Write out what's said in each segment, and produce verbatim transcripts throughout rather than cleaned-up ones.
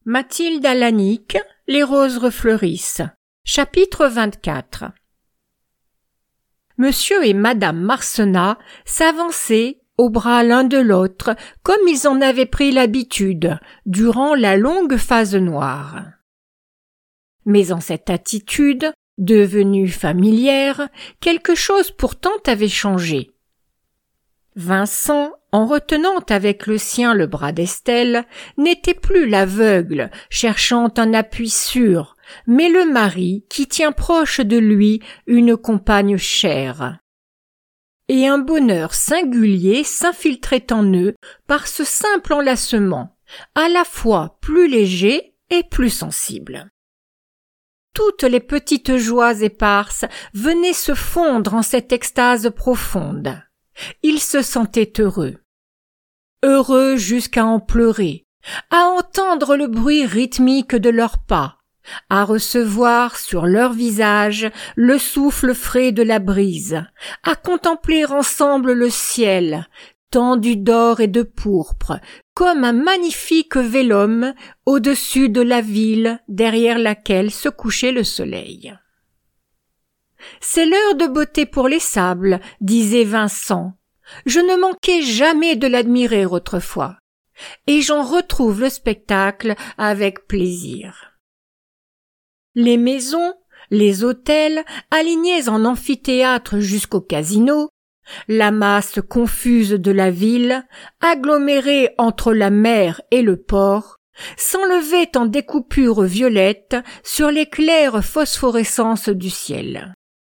Mathilde Alanic, Les roses refleurissent. Chapitre vingt-quatre. Monsieur et madame Marcenat s'avançaient au bras l'un de l'autre, comme ils en avaient pris l'habitude, durant la longue phase noire. Mais en cette attitude, devenue familière, quelque chose pourtant avait changé. Vincent, en retenant avec le sien le bras d'Estelle, n'était plus l'aveugle, cherchant un appui sûr, mais le mari qui tient proche de lui une compagne chère. Et un bonheur singulier s'infiltrait en eux par ce simple enlacement, à la fois plus léger et plus sensible. Toutes les petites joies éparses venaient se fondre en cette extase profonde. Ils se sentaient heureux. Heureux jusqu'à en pleurer, à entendre le bruit rythmique de leurs pas, à recevoir sur leur visage le souffle frais de la brise, à contempler ensemble le ciel, tendu d'or et de pourpre, comme un magnifique vélum au-dessus de la ville derrière laquelle se couchait le soleil. « C'est l'heure de beauté pour les sables, » disait Vincent. « Je ne manquais jamais de l'admirer autrefois, et j'en retrouve le spectacle avec plaisir. » Les maisons, les hôtels, alignés en amphithéâtre jusqu'au casino, la masse confuse de la ville, agglomérée entre la mer et le port, s'enlevaient en découpures violettes sur les claires phosphorescences du ciel.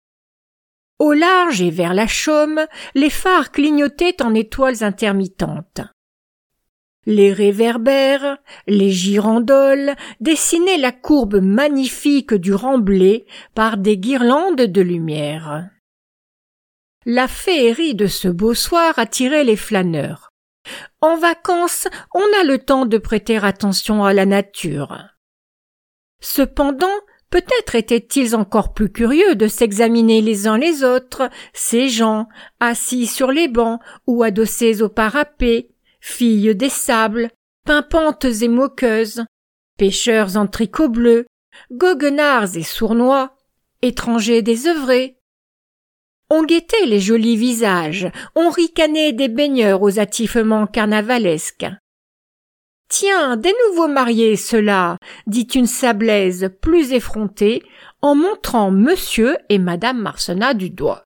Au large et vers la Chaume, les phares clignotaient en étoiles intermittentes. Les réverbères, les girandoles dessinaient la courbe magnifique du remblai par des guirlandes de lumière. La féerie de ce beau soir attirait les flâneurs. En vacances, on a le temps de prêter attention à la nature. Cependant, peut-être étaient-ils encore plus curieux de s'examiner les uns les autres, ces gens, assis sur les bancs ou adossés au parapet, filles des sables, pimpantes et moqueuses, pêcheurs en tricot bleu, goguenards et sournois, étrangers désœuvrés. On guettait les jolis visages, on ricanait des baigneurs aux attifements carnavalesques. « Tiens, des nouveaux mariés, ceux-là !» dit une sablaise plus effrontée en montrant monsieur et madame Marcenat du doigt.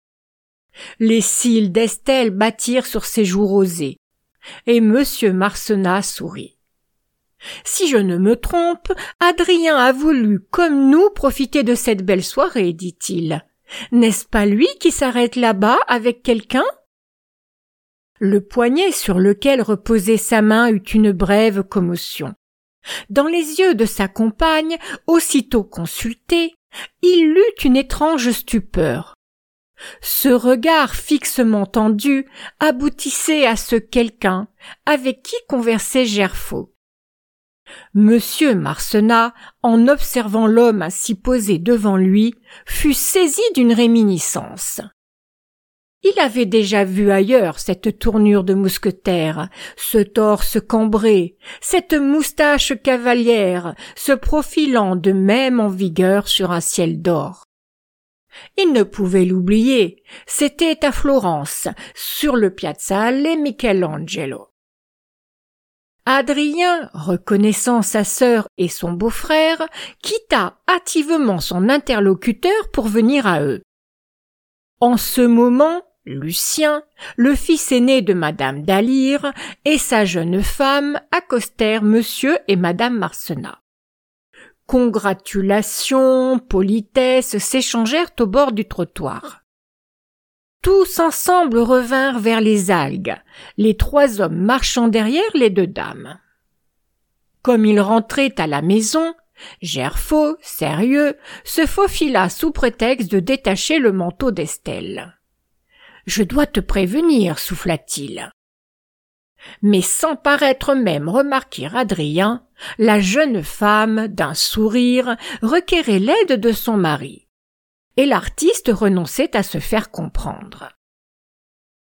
Les cils d'Estelle battirent sur ses joues rosées, et monsieur Marcenat sourit. « Si je ne me trompe, Adrien a voulu, comme nous, profiter de cette belle soirée, dit-il. N'est-ce pas lui qui s'arrête là-bas avec quelqu'un ?» Le poignet sur lequel reposait sa main eut une brève commotion. Dans les yeux de sa compagne, aussitôt consultés, il eut une étrange stupeur. Ce regard fixement tendu aboutissait à ce quelqu'un avec qui conversait Gerfaut. Monsieur Marcenat, en observant l'homme ainsi posé devant lui, fut saisi d'une réminiscence. Il avait déjà vu ailleurs cette tournure de mousquetaire, ce torse cambré, cette moustache cavalière se profilant de même en vigueur sur un ciel d'or. Il ne pouvait l'oublier, c'était à Florence, sur le Piazzale Michelangelo. Adrien, reconnaissant sa sœur et son beau-frère, quitta hâtivement son interlocuteur pour venir à eux. En ce moment, Lucien, le fils aîné de madame d'Alire, et sa jeune femme accostèrent monsieur et madame Marcenat. Congratulations, politesses s'échangèrent au bord du trottoir. Tous ensemble revinrent vers les algues, les trois hommes marchant derrière les deux dames. Comme ils rentraient à la maison, Gerfaut, sérieux, se faufila sous prétexte de détacher le manteau d'Estelle. « Je dois te prévenir, souffla-t-il. » Mais sans paraître même remarquer Adrien, la jeune femme, d'un sourire, requérait l'aide de son mari. Et l'artiste renonçait à se faire comprendre.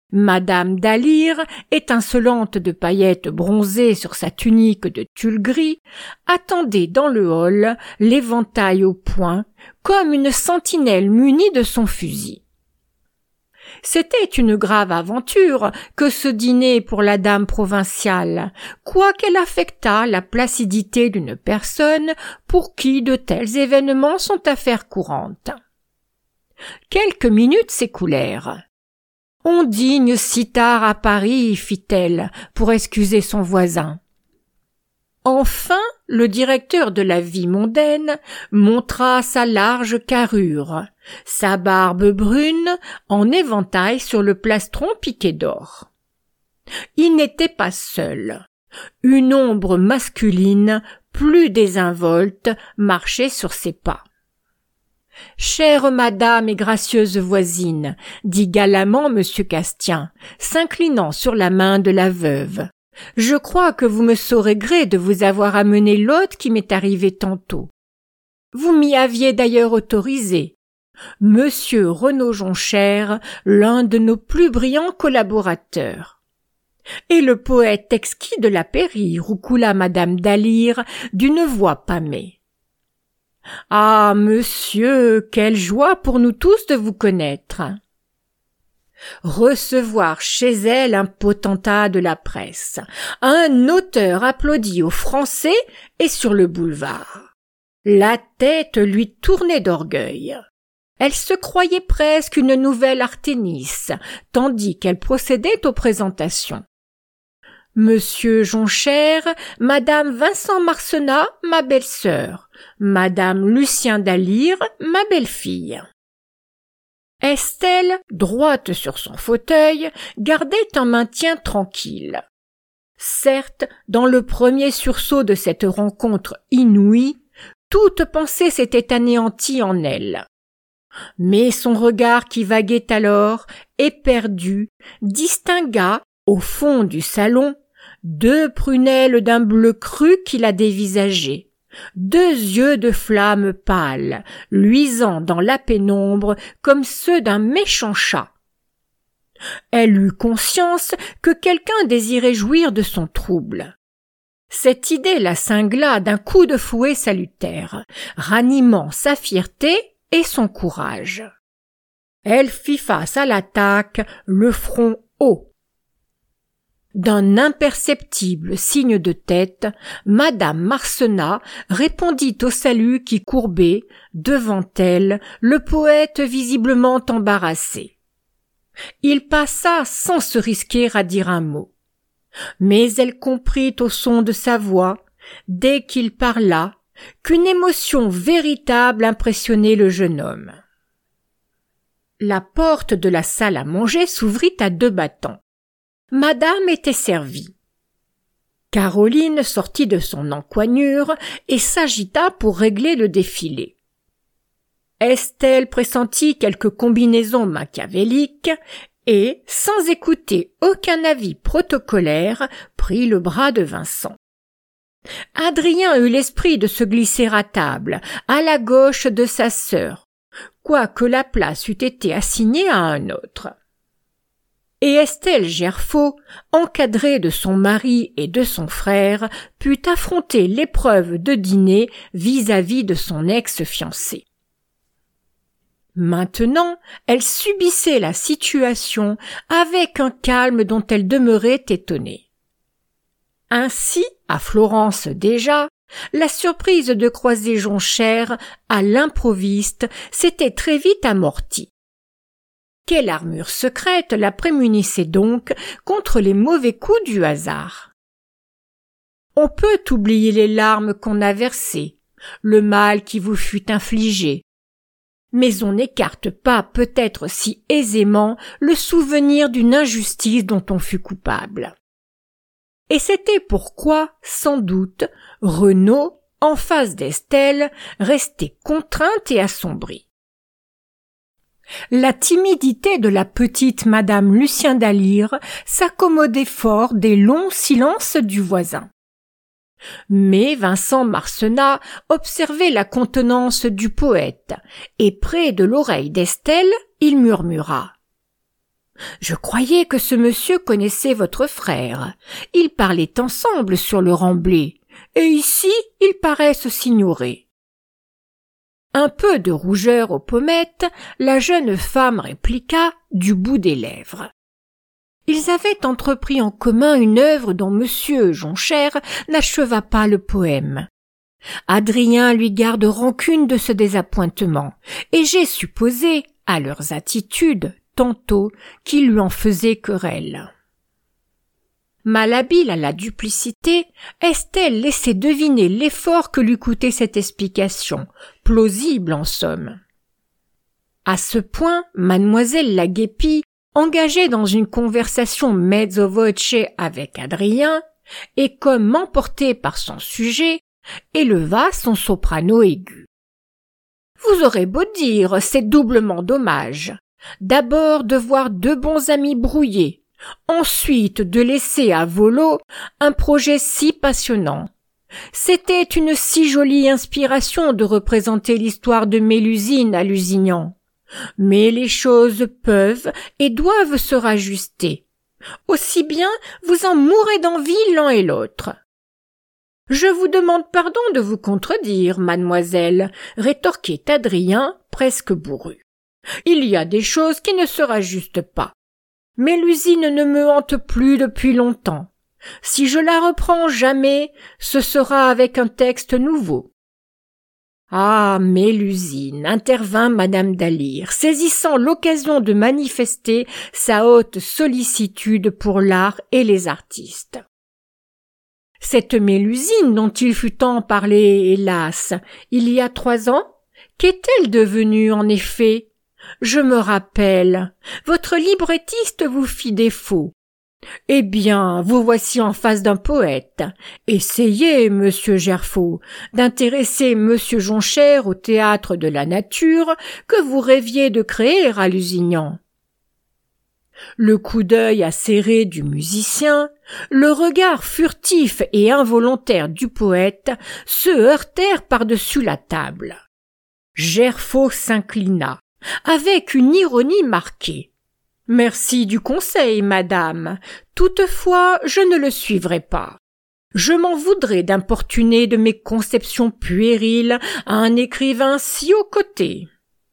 Madame d'Alire, étincelante de paillettes bronzées sur sa tunique de tulle gris, attendait dans le hall, l'éventail au poing, comme une sentinelle munie de son fusil. C'était une grave aventure que ce dîner pour la dame provinciale, quoiqu'elle affectât la placidité d'une personne pour qui de tels événements sont affaire courante. Quelques minutes s'écoulèrent. « On dîne si tard à Paris, fit-elle, pour excuser son voisin. » Enfin, le directeur de la vie mondaine montra sa large carrure, sa barbe brune en éventail sur le plastron piqué d'or. Il n'était pas seul. Une ombre masculine, plus désinvolte, marchait sur ses pas. « Chère madame et gracieuse voisine, dit galamment monsieur Castien, s'inclinant sur la main de la veuve. Je crois que vous me saurez gré de vous avoir amené l'hôte qui m'est arrivé tantôt. Vous m'y aviez d'ailleurs autorisé. Monsieur Renaud Jonchère, l'un de nos plus brillants collaborateurs. » Et le poète exquis de la Pairie roucoula madame d'Alire d'une voix pâmée. « Ah, monsieur, quelle joie pour nous tous de vous connaître !» Recevoir chez elle un potentat de la presse, un auteur applaudi aux Français et sur le boulevard. La tête lui tournait d'orgueil. Elle se croyait presque une nouvelle Artémis, tandis qu'elle procédait aux présentations. Monsieur Jonchère, Madame Vincent Marcenat, ma belle-sœur, Madame Lucien d'Alire, ma belle-fille. Estelle, droite sur son fauteuil, gardait un maintien tranquille. Certes, dans le premier sursaut de cette rencontre inouïe, toute pensée s'était anéantie en elle. Mais son regard qui vaguait alors, éperdu, distingua, au fond du salon, deux prunelles d'un bleu cru qui la dévisageaient, deux yeux de flamme pâle, luisant dans la pénombre comme ceux d'un méchant chat. Elle eut conscience que quelqu'un désirait jouir de son trouble. Cette idée la cingla d'un coup de fouet salutaire, ranimant sa fierté et son courage. Elle fit face à l'attaque, le front haut. D'un imperceptible signe de tête, madame Marcenat répondit au salut qui courbait, devant elle, le poète visiblement embarrassé. Il passa sans se risquer à dire un mot. Mais elle comprit au son de sa voix, dès qu'il parla, qu'une émotion véritable impressionnait le jeune homme. La porte de la salle à manger s'ouvrit à deux battants. Madame était servie. Caroline sortit de son encoignure et s'agita pour régler le défilé. Estelle pressentit quelque combinaison machiavélique et, sans écouter aucun avis protocolaire, prit le bras de Vincent. Adrien eut l'esprit de se glisser à table, à la gauche de sa sœur, quoique la place eût été assignée à un autre. Et Estelle Gerfaut, encadrée de son mari et de son frère, put affronter l'épreuve de dîner vis-à-vis de son ex-fiancé. Maintenant, elle subissait la situation avec un calme dont elle demeurait étonnée. Ainsi, à Florence déjà, la surprise de croiser Jonchère à l'improviste s'était très vite amortie. Quelle armure secrète la prémunissait donc contre les mauvais coups du hasard? On peut oublier les larmes qu'on a versées, le mal qui vous fut infligé, mais on n'écarte pas peut-être si aisément le souvenir d'une injustice dont on fut coupable. Et c'était pourquoi, sans doute, Renaud, en face d'Estelle, restait contrainte et assombrie. La timidité de la petite madame Lucien d'Alire s'accommodait fort des longs silences du voisin. Mais Vincent Marcenat observait la contenance du poète, et près de l'oreille d'Estelle, il murmura. Je croyais que ce monsieur connaissait votre frère. Ils parlaient ensemble sur le Remblai, et ici ils paraissent s'ignorer. » Un peu de rougeur aux pommettes, la jeune femme répliqua du bout des lèvres. Ils avaient entrepris en commun une œuvre dont monsieur Jonchère n'acheva pas le poème. Adrien lui garde rancune de ce désappointement, et j'ai supposé, à leurs attitudes, tantôt, qu'il lui en faisait querelle. Malhabile à la duplicité, Estelle laissait deviner l'effort que lui coûtait cette explication, plausible en somme. À ce point, mademoiselle la Guépie, engagée dans une conversation mezzo voce avec Adrien, et comme emportée par son sujet, éleva son soprano aigu. « Vous aurez beau dire, c'est doublement dommage. D'abord de voir deux bons amis brouillés, ensuite de laisser à volo un projet si passionnant. C'était une si jolie inspiration de représenter l'histoire de Mélusine à Lusignan. Mais les choses peuvent et doivent se rajuster. Aussi bien vous en mourrez d'envie l'un et l'autre. » « Je vous demande pardon de vous contredire, mademoiselle, » rétorquait Adrien, presque bourru. « Il y a des choses qui ne se rajustent pas. Mélusine ne me hante plus depuis longtemps. Si je la reprends jamais, ce sera avec un texte nouveau. » « Ah, Mélusine, » intervint madame d'Alire, saisissant l'occasion de manifester sa haute sollicitude pour l'art et les artistes. « Cette Mélusine dont il fut tant parlé, hélas, il y a trois ans, qu'est-elle devenue en effet ? Je me rappelle, votre librettiste vous fit défaut. Eh bien, vous voici en face d'un poète. Essayez, monsieur Gerfaut, d'intéresser monsieur Jonchère au théâtre de la nature que vous rêviez de créer à Lusignan. » Le coup d'œil acéré du musicien, le regard furtif et involontaire du poète se heurtèrent par-dessus la table. Gerfaut s'inclina, avec une ironie marquée. « Merci du conseil, madame. Toutefois, je ne le suivrai pas. Je m'en voudrais d'importuner de mes conceptions puériles à un écrivain si haut coté. »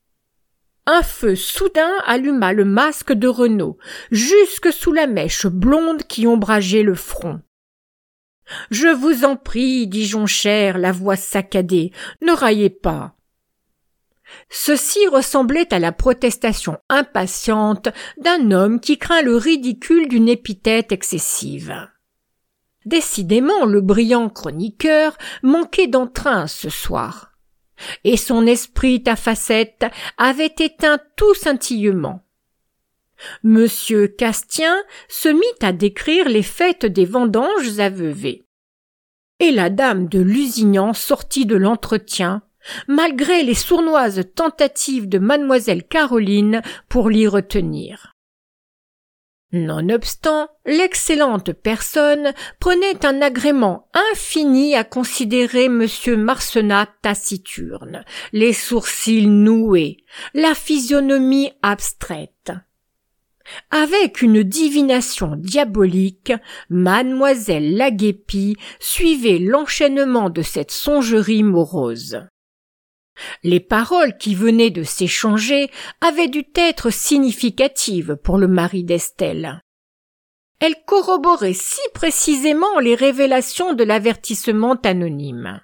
Un feu soudain alluma le masque de Renaud, jusque sous la mèche blonde qui ombrageait le front. « Je vous en prie, dit Jonchère, la voix saccadée, ne raillez pas. » Ceci ressemblait à la protestation impatiente d'un homme qui craint le ridicule d'une épithète excessive. Décidément, le brillant chroniqueur manquait d'entrain ce soir, et son esprit à facettes avait éteint tout scintillement. Monsieur Castien se mit à décrire les fêtes des vendanges à Vevey, et la dame de Lusignan sortit de l'entretien, malgré les sournoises tentatives de mademoiselle Caroline pour l'y retenir. Nonobstant, l'excellente personne prenait un agrément infini à considérer monsieur Marcenat taciturne, les sourcils noués, la physionomie abstraite. Avec une divination diabolique, mademoiselle la Guépie suivait l'enchaînement de cette songerie morose. Les paroles qui venaient de s'échanger avaient dû être significatives pour le mari d'Estelle. Elles corroboraient si précisément les révélations de l'avertissement anonyme.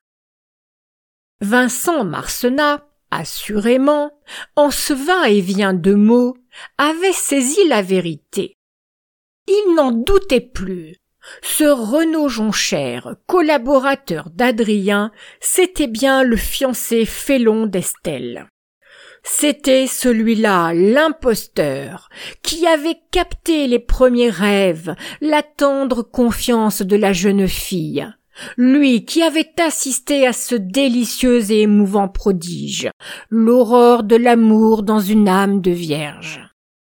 Vincent Marcenat, assurément, en ce va-et-vient de mots, avait saisi la vérité. Il n'en doutait plus. Ce Renaud Jonchère, collaborateur d'Adrien, c'était bien le fiancé félon d'Estelle. C'était celui-là, l'imposteur, qui avait capté les premiers rêves, la tendre confiance de la jeune fille. Lui qui avait assisté à ce délicieux et émouvant prodige, l'aurore de l'amour dans une âme de vierge.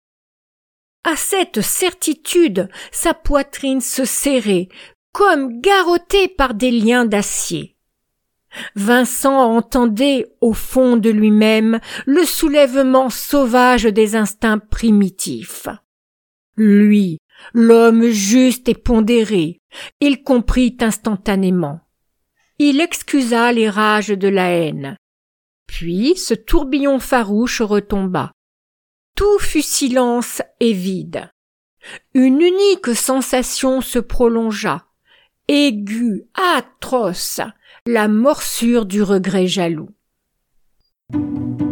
À cette certitude, sa poitrine se serrait, comme garrottée par des liens d'acier. Vincent entendait, au fond de lui-même, le soulèvement sauvage des instincts primitifs. Lui, l'homme juste et pondéré, il comprit instantanément. Il excusa les rages de la haine. Puis ce tourbillon farouche retomba. Tout fut silence et vide. Une unique sensation se prolongea, aiguë, atroce, la morsure du regret jaloux.